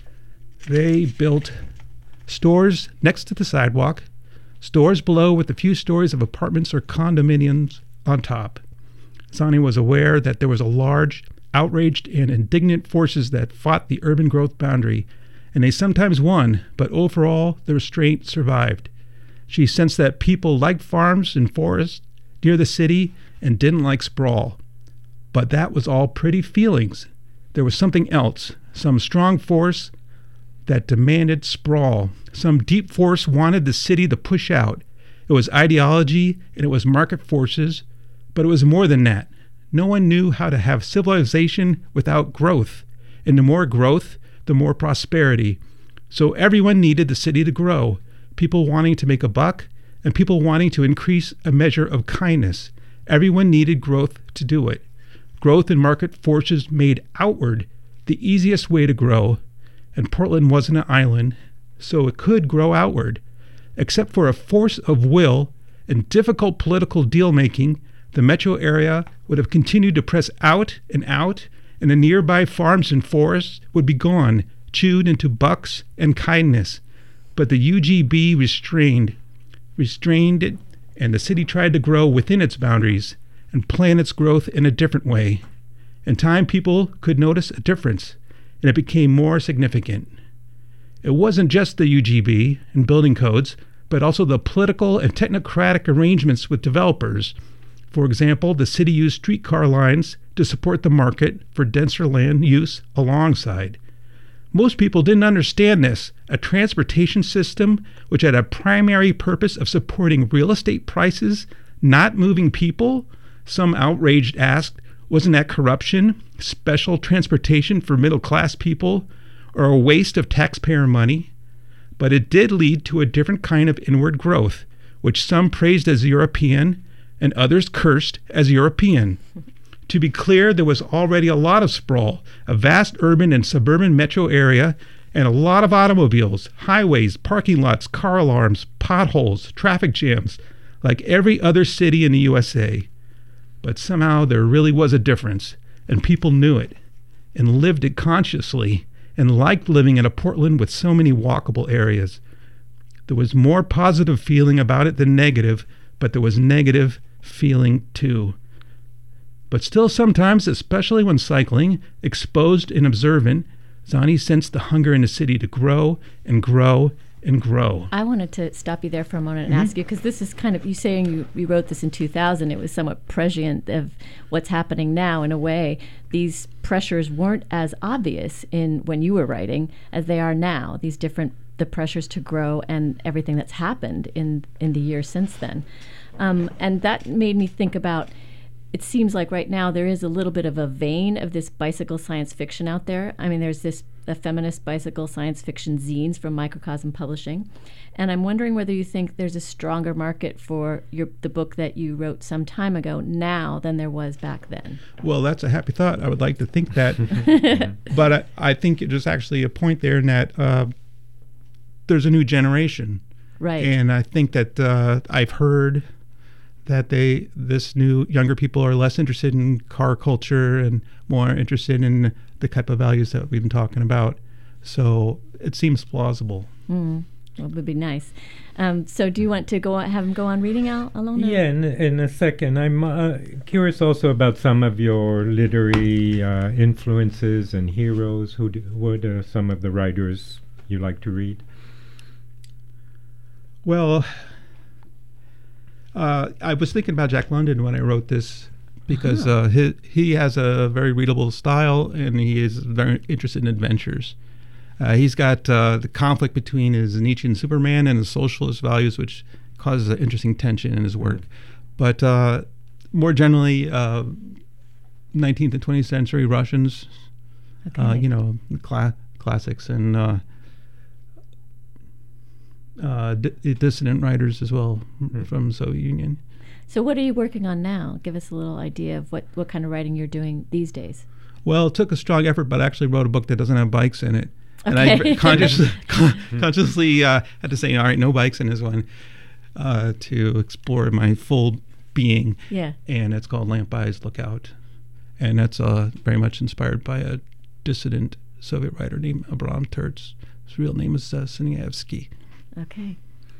They built stores next to the sidewalk, stores below with a few stories of apartments or condominiums on top. Sonny was aware that there was a large, outraged, and indignant forces that fought the urban growth boundary, and they sometimes won, but overall the restraint survived. She sensed that people liked farms and forests near the city and didn't like sprawl. But that was all pretty feelings. There was something else, some strong force that demanded sprawl. Some deep force wanted the city to push out. It was ideology and it was market forces, but it was more than that. No one knew how to have civilization without growth, and the more growth, the more prosperity. So everyone needed the city to grow. People wanting to make a buck, and people wanting to increase a measure of kindness. Everyone needed growth to do it. Growth and market forces made outward the easiest way to grow, and Portland wasn't an island, so it could grow outward. Except for a force of will and difficult political deal-making, the metro area would have continued to press out, and the nearby farms and forests would be gone, chewed into bucks and kindness. But the UGB restrained it, and the city tried to grow within its boundaries and plan its growth in a different way. In time, people could notice a difference, and it became more significant. It wasn't just the UGB and building codes, but also the political and technocratic arrangements with developers. For example, the city used streetcar lines to support the market for denser land use alongside. Most people didn't understand this. A transportation system which had a primary purpose of supporting real estate prices, not moving people. Some outraged asked, wasn't that corruption, special transportation for middle-class people, or a waste of taxpayer money? But it did lead to a different kind of inward growth, which some praised as European and others cursed as European. To be clear, there was already a lot of sprawl, a vast urban and suburban metro area, and a lot of automobiles, highways, parking lots, car alarms, potholes, traffic jams, like every other city in the USA. But somehow there really was a difference, and people knew it, and lived it consciously, and liked living in a Portland with so many walkable areas. There was more positive feeling about it than negative, but there was negative feeling too. But still sometimes, especially when cycling, exposed and observant, Zani sensed the hunger in the city to grow and grow and grow. I wanted to stop you there for a moment and ask you, because this is kind of, you saying you wrote this in 2000, it was somewhat prescient of what's happening now in a way. These pressures weren't as obvious when you were writing as they are now, the pressures to grow and everything that's happened in the years since then. And that made me think about, it seems like right now there is a little bit of a vein of this bicycle science fiction out there. I mean, there's the feminist bicycle science fiction zines from Microcosm Publishing. And I'm wondering whether you think there's a stronger market for the book that you wrote some time ago now than there was back then. Well, that's a happy thought. I would like to think that. But I think there's actually a point there in that there's a new generation. Right. And I think that I've heard that this new younger people are less interested in car culture and more interested in the type of values that we've been talking about. So it seems plausible. Well, it would be nice. So do you want to have him go on reading, Alon? Yeah, in a second. I'm curious also about some of your literary influences and heroes. What are some of the writers you like to read? Well, I was thinking about Jack London when I wrote this because he has a very readable style and he is very interested in adventures. He's got the conflict between his Nietzschean Superman and his socialist values, which causes an interesting tension in his work. But more generally, 19th and 20th century Russians, classics, and dissident writers as well from the Soviet Union. So what are you working on now? Give us a little idea of what kind of writing you're doing these days. Well, it took a strong effort, but I actually wrote a book that doesn't have bikes in it. And Okay. I consciously had to say, all right, no bikes in this one, to explore my full being. Yeah. And it's called Lamp Eyes, Look Out. And that's very much inspired by a dissident Soviet writer named Abram Terz. His real name is Sineavsky. Okay.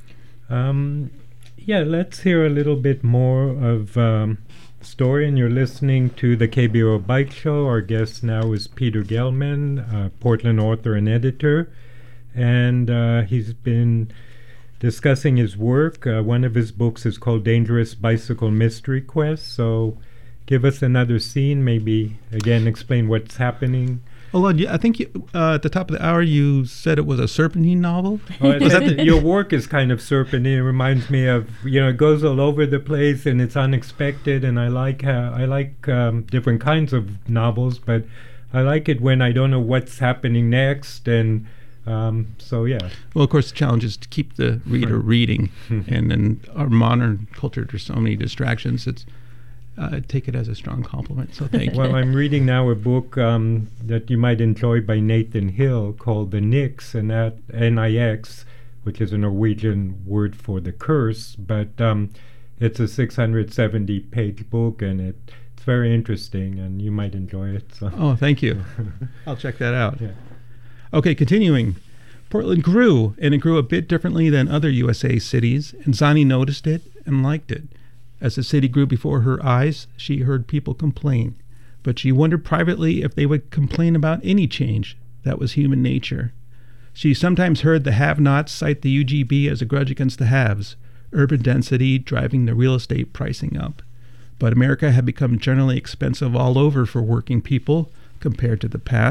Yeah, let's hear a little bit more of story. And you're listening to the KBO Bike Show. Our guest now is Peter Gelman, Portland author and editor. And he's been discussing his work. One of his books is called Dangerous Bicycle Mystery Quest. So give us another scene, maybe, again, explain what's happening. Alon, I think at the top of the hour you said it was a Serpentine novel. Your work is kind of serpentine. It reminds me of, it goes all over the place and it's unexpected. And I like different kinds of novels, but I like it when I don't know what's happening next. And so, yeah. Well, of course, the challenge is to keep the reader reading. And in our modern culture, there's so many distractions. Take it as a strong compliment, so thank you. Well, I'm reading now a book that you might enjoy by Nathan Hill called The Nix, and that N-I-X, which is a Norwegian word for the curse, but it's a 670-page book, and it's very interesting, and you might enjoy it. So. Oh, thank you. I'll check that out. Yeah. Okay, continuing. Portland grew, and it grew a bit differently than other USA cities, and Zani noticed it and liked it. As the city grew before her eyes, she heard people complain, but she wondered privately if they would complain about any change. That was human nature. She sometimes heard the have-nots cite the UGB as a grudge against the haves, urban density driving the real estate pricing up. But America had become generally expensive all over for working people compared to the past,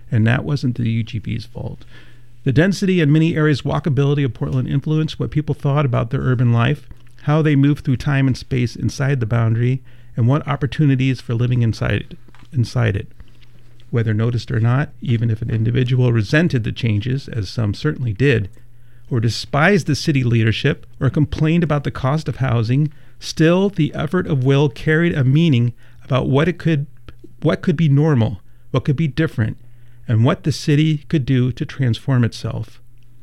and that wasn't the UGB's fault. The density and many areas walkability of Portland influenced what people thought about their urban life, how they moved through time and space inside the boundary, and what opportunities for living inside it. Whether noticed or not, even if an individual resented the changes, as some certainly did, or despised the city leadership, or complained about the cost of housing, still the effort of will carried a meaning about what could be normal, what could be different, and what the city could do to transform itself.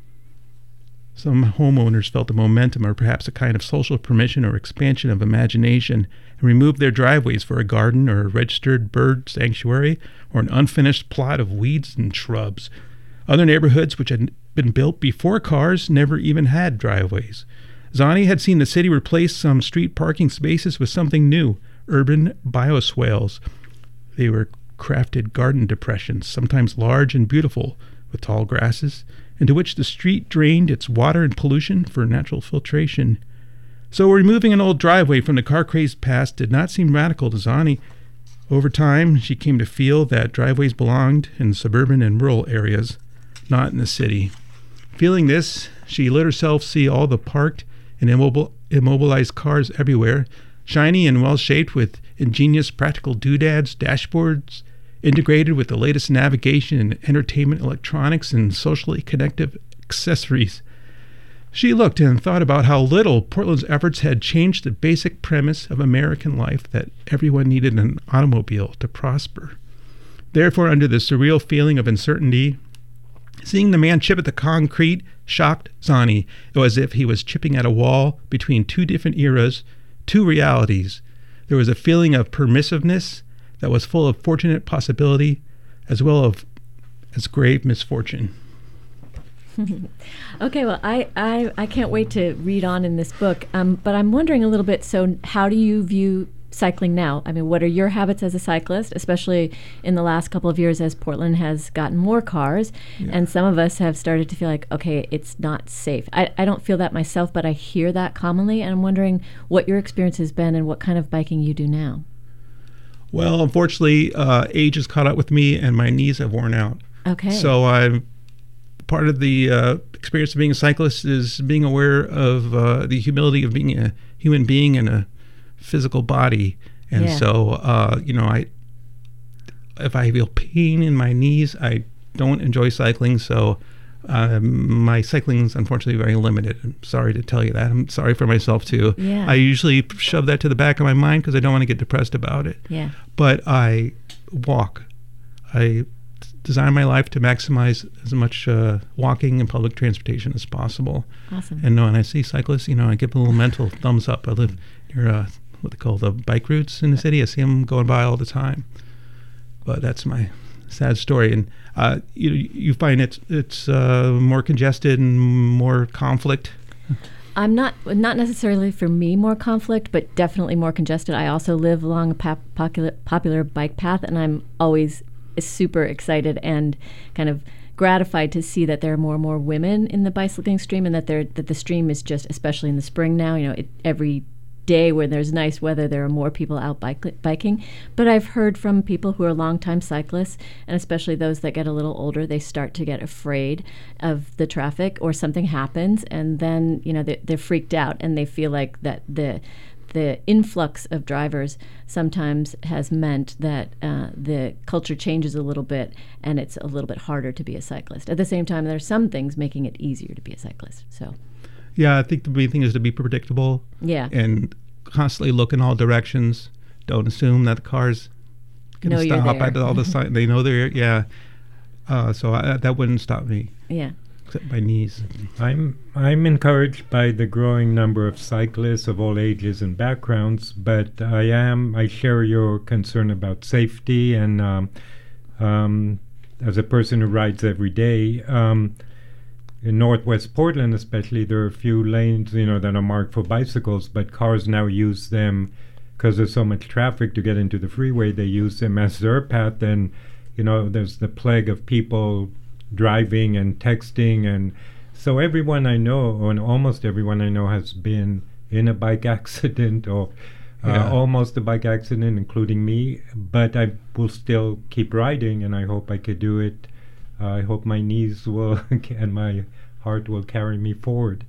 Some homeowners felt the momentum, or perhaps a kind of social permission or expansion of imagination, and removed their driveways for a garden or a registered bird sanctuary or an unfinished plot of weeds and shrubs. Other neighborhoods which had been built before cars never even had driveways. Zani had seen the city replace some street parking spaces with something new, urban bioswales. They were crafted garden depressions, sometimes large and beautiful, with tall grasses, into which the street drained its water and pollution for natural filtration. So removing an old driveway from the car-crazed past did not seem radical to Zani. Over time, she came to feel that driveways belonged in suburban and rural areas, not in the city. Feeling this, she let herself see all the parked and immobilized cars everywhere, shiny and well-shaped with ingenious practical doodads, dashboards, integrated with the latest navigation and entertainment electronics and socially connective accessories. She looked and thought about how little Portland's efforts had changed the basic premise of American life, that everyone needed an automobile to prosper. Therefore, under the surreal feeling of uncertainty, seeing the man chip at the concrete shocked Zani. It was as if he was chipping at a wall between two different eras, two realities. There was a feeling of permissiveness that was full of fortunate possibility as well as grave misfortune. Okay, well, I can't wait to read on in this book, but I'm wondering a little bit, so how do you view cycling now? I mean, what are your habits as a cyclist, especially in the last couple of years as Portland has gotten more cars, and some of us have started to feel like, okay, it's not safe. I don't feel that myself, but I hear that commonly, and I'm wondering what your experience has been and what kind of biking you do now. Well, unfortunately, age has caught up with me, and my knees have worn out. Okay. So part of the experience of being a cyclist is being aware of the humility of being a human being in a physical body. And so, if I feel pain in my knees, I don't enjoy cycling. So my cycling is unfortunately very limited. I'm sorry to tell you that. I'm sorry for myself too. Yeah. I usually shove that to the back of my mind because I don't want to get depressed about it. Yeah. But I walk. I design my life to maximize as much walking and public transportation as possible. Awesome. And when I see cyclists, I give a little mental thumbs up. I live near what they call the bike routes in the city. I see them going by all the time. But that's my sad story. And you find it's more congested and more conflict. I'm not necessarily for me more conflict, but definitely more congested. I also live along a popular bike path, and I'm always super excited and kind of gratified to see that there are more and more women in the bicycling stream, and that the stream is just, especially in the spring now, every day when there's nice weather, there are more people out biking. But I've heard from people who are longtime cyclists, and especially those that get a little older, they start to get afraid of the traffic, or something happens, and then they're freaked out, and they feel like that the influx of drivers sometimes has meant that the culture changes a little bit, and it's a little bit harder to be a cyclist. At the same time, there's some things making it easier to be a cyclist. So. Yeah, I think the main thing is to be predictable. Yeah. And constantly look in all directions. Don't assume that the car's going to stop at all the signs. They know they're, so that wouldn't stop me. Yeah. Except my knees. I'm encouraged by the growing number of cyclists of all ages and backgrounds, but I share your concern about safety, and as a person who rides every day, in Northwest Portland especially, there are a few lanes, that are marked for bicycles, but cars now use them because there's so much traffic to get into the freeway. They use them as their path, and, there's the plague of people driving and texting, and so everyone I know, or almost everyone I know, has been in a bike accident or almost a bike accident, including me, but I will still keep riding, and I hope I could do it I hope my knees will and my heart will carry me forward.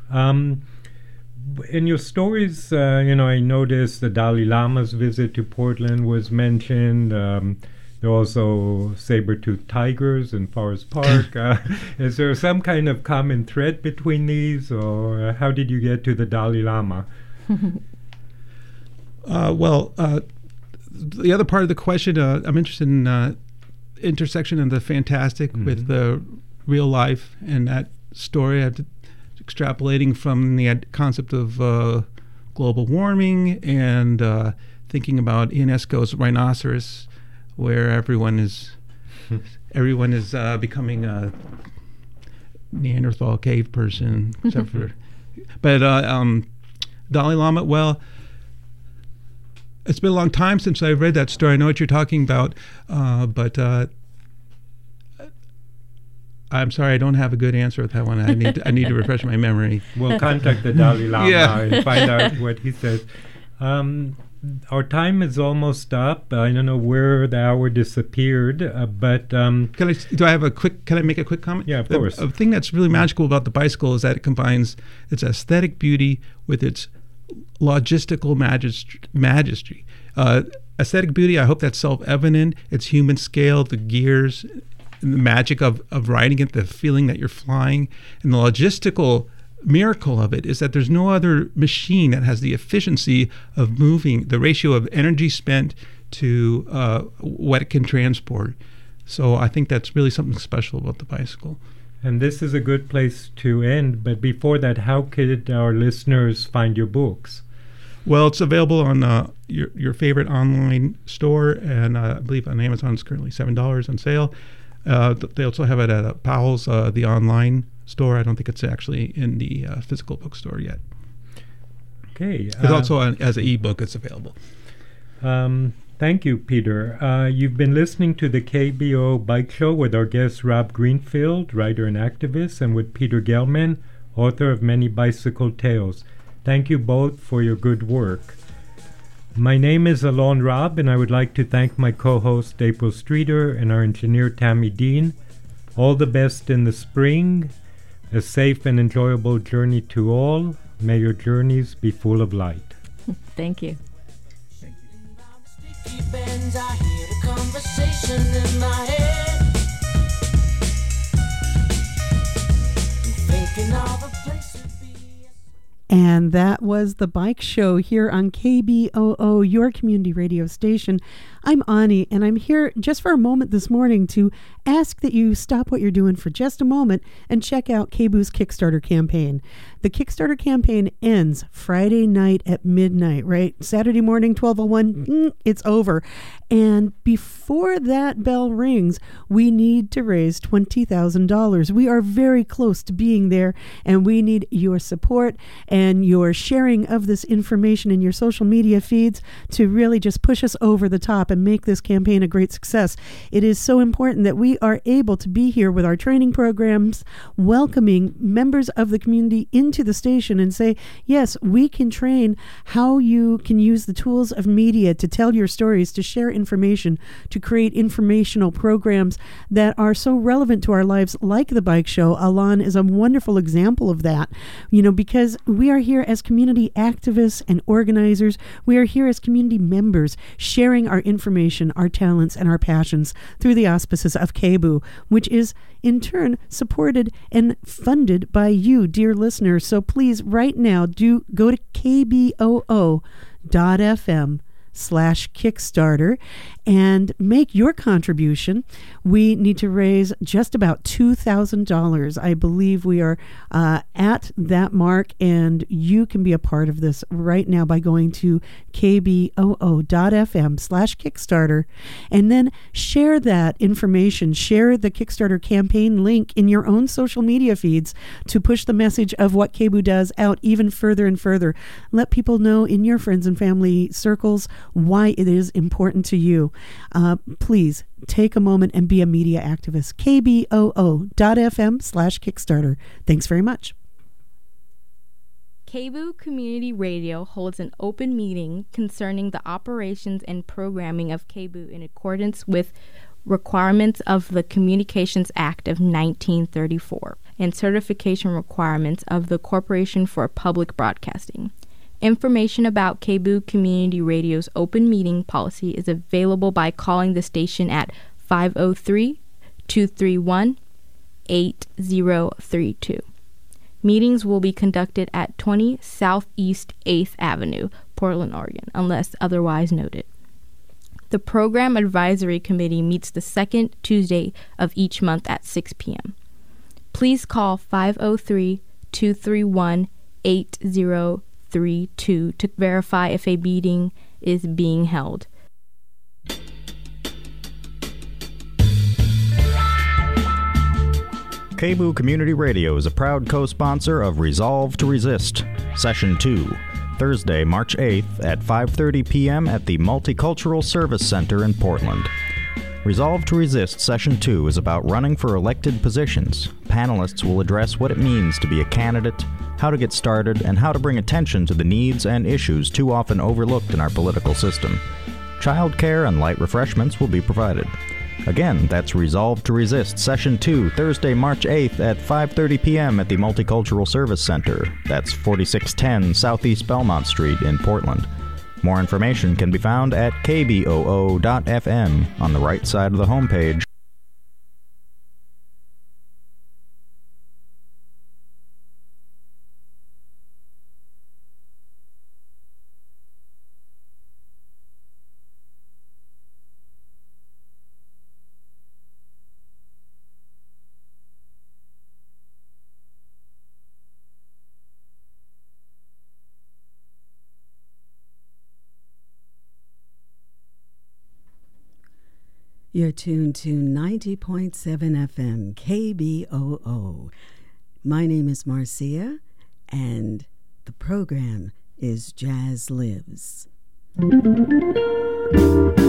In your stories, I noticed the Dalai Lama's visit to Portland was mentioned. There are also saber-toothed tigers in Forest Park. Is there some kind of common thread between these, or how did you get to the Dalai Lama? The other part of the question, I'm interested in intersection of the fantastic with the real life, and that story extrapolating from the concept of global warming and thinking about Ionesco's rhinoceros, where everyone is becoming a Neanderthal cave person, except for. But Dalai Lama, well, it's been a long time since I've read that story. I know what you're talking about, but I'm sorry, I don't have a good answer with that one. I need to refresh my memory. We'll contact the Dalai Lama and find out what he says. Our time is almost up. I don't know where the hour disappeared, but can I make a quick comment? Yeah, of course. A thing that's really magical about the bicycle is that it combines its aesthetic beauty with its logistical magistry. Aesthetic beauty, I hope that's self-evident. It's human scale, the gears, and the magic of riding it, the feeling that you're flying, and the logistical miracle of it is that there's no other machine that has the efficiency of moving, the ratio of energy spent to what it can transport. So I think that's really something special about the bicycle. And this is a good place to end. But before that, how could our listeners find your books? Well, it's available on your favorite online store, and I believe on Amazon it's currently $7 on sale. They also have it at Powell's, the online store. I don't think it's actually in the physical bookstore yet. Okay. It's also as an ebook, it's available. Thank you, Peter. You've been listening to the KBO Bike Show with our guest Rob Greenfield, writer and activist, and with Peter Gelman, author of many bicycle tales. Thank you both for your good work. My name is Alon Rob, and I would like to thank my co-host April Streeter and our engineer Tammy Dean. All the best in the spring. A safe and enjoyable journey to all. May your journeys be full of light. Thank you. I hear the conversation in my head. I'm thinking of a place to be. And that was the Bike Show here on KBOO, your community radio station. I'm Ani, and I'm here just for a moment this morning to ask that you stop what you're doing for just a moment and check out KBOO's Kickstarter campaign. The Kickstarter campaign ends Friday night at midnight, right? Saturday morning, 12:01, it's over. And before that bell rings, we need to raise $20,000. We are very close to being there, and we need your support and your sharing of this information in your social media feeds to really just push us over the top and make this campaign a great success. It is so important that we are able to be here with our training programs, welcoming members of the community into the station and say, yes, we can train how you can use the tools of media to tell your stories, to share information, to create informational programs that are so relevant to our lives, like the Bike Show. Alon is a wonderful example of that, because we are here as community activists and organizers. We are here as community members, sharing our information, our talents, and our passions through the auspices of KBOO, which is in turn supported and funded by you, dear listeners. So please, right now, do go to kboo.fm/Kickstarter and make your contribution. We need to raise just about $2,000. I believe we are at that mark, and you can be a part of this right now by going to kboo.fm/Kickstarter and then share that information. Share the Kickstarter campaign link in your own social media feeds to push the message of what KBOO does out even further and further. Let people know in your friends and family circles why it is important to you. Please take a moment and be a media activist. kboo.fm/Kickstarter. Thanks very much. KBOO Community Radio holds an open meeting concerning the operations and programming of KBOO in accordance with requirements of the Communications Act of 1934, and certification requirements of the Corporation for Public Broadcasting. Information about KBOO Community Radio's open meeting policy is available by calling the station at 503-231-8032. Meetings will be conducted at 20 Southeast 8th Avenue, Portland, Oregon, unless otherwise noted. The Program Advisory Committee meets the second Tuesday of each month at 6 p.m. Please call 503-231-8032 to verify if a meeting is being held. KBOO Community Radio is a proud co-sponsor of Resolve to Resist, Session 2, Thursday, March 8th at 5:30 p.m. at the Multicultural Service Center in Portland. Resolve to Resist Session 2 is about running for elected positions. Panelists will address what it means to be a candidate, how to get started, and how to bring attention to the needs and issues too often overlooked in our political system. Childcare and light refreshments will be provided. Again, that's Resolve to Resist Session 2, Thursday, March 8th at 5:30 p.m. at the Multicultural Service Center. That's 4610 Southeast Belmont Street in Portland. More information can be found at kboo.fm on the right side of the homepage. You're tuned to 90.7 FM, KBOO. My name is Marcia, and the program is Jazz Lives.